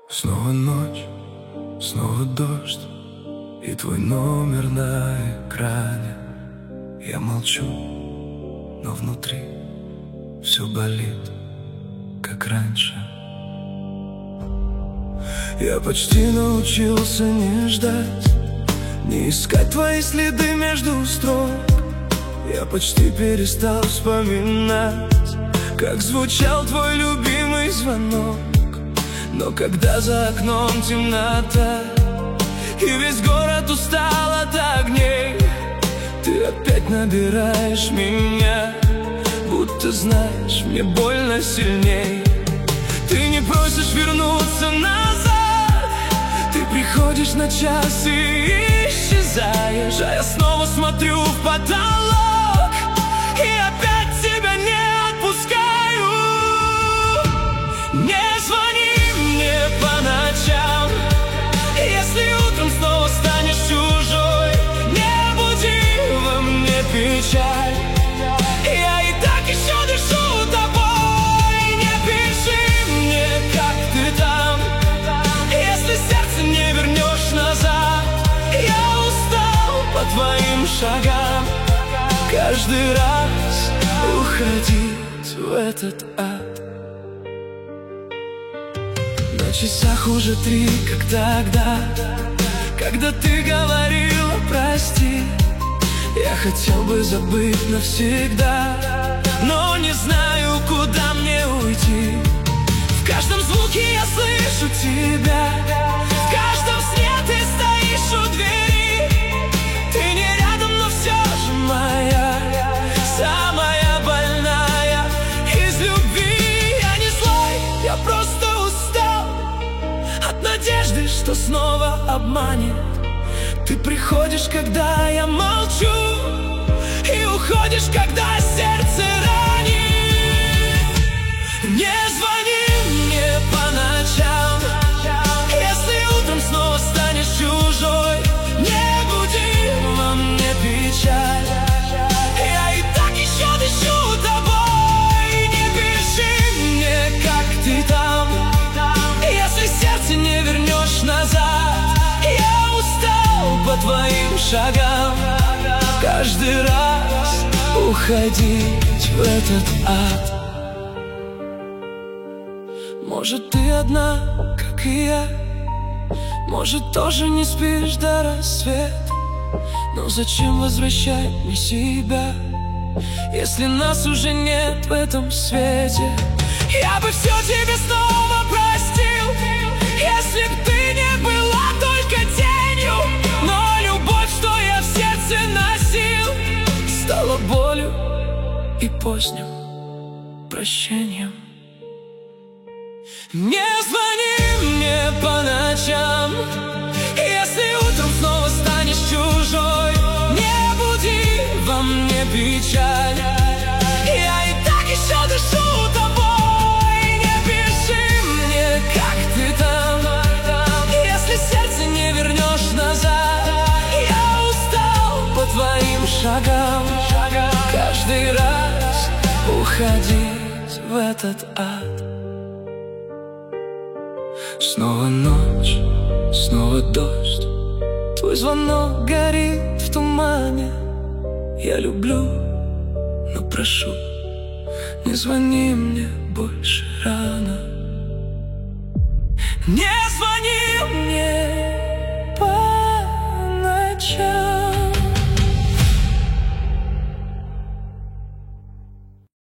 Снова ночь, снова дождь, и твой номер на экране. Я молчу, но внутри все болит, как раньше. Я почти научился не ждать, не искать твои следы между строк. Я почти перестал вспоминать, как звучал твой любимый звонок. Но когда за окном темнота и весь город устал от огней, ты опять набираешь меня, будто знаешь, мне больно сильней. Ты не просишь вернуться назад, ты приходишь на час и исчезаешь, а я снова смотрю в потолок и опять тебя не отпускаю. Не звони мне по ночам, если утром снова станешь чужой. Не буди во мне печаль, я и так еще дышу тобой. Не пиши мне, как ты там, если сердце не вернешь назад. Я устал по твоим шагам каждый раз уходить в этот ад. На часах уже 3, как тогда, когда ты говорила прости. Я хотел бы забыть навсегда, но не знаю, куда мне уйти. В каждом звуке я слышу тебя, в каждом сне ты стоишь у двери. Ты не рядом, но все же моя, самая больная из любви. Я не злой, я просто устал от надежды, что снова обманет. Ты приходишь, когда я молчу, и уходишь, когда сердце ранит. Не звони мне по ночам, если утром снова станешь чужой. Не буди во мне печаль, я и так еще дышу тобой. Не пиши мне, как ты там, если сердце не вернешь назад. Я устал по твоим шагам каждый раз уходить в этот ад. Может, ты одна, как и я, может, тоже не спишь до рассвета. Но зачем возвращать мне себя, если нас уже нет в этом свете? Я бы все тебе снова простил, если б ты не была только тенью. Но любовь, что я в сердце носил, стала болью и поздним прощением. Не звони мне по ночам, если утром снова станешь чужой. Не буди во мне печаль, я и так еще дышу тобой. Не пиши мне, как ты там, если сердце не вернешь назад. Я устал по твоим шагам каждый раз уходить в этот ад. Снова ночь, снова дождь, твой звонок горит в тумане. Я люблю, но прошу, не звони мне больше рано. Не звони мне.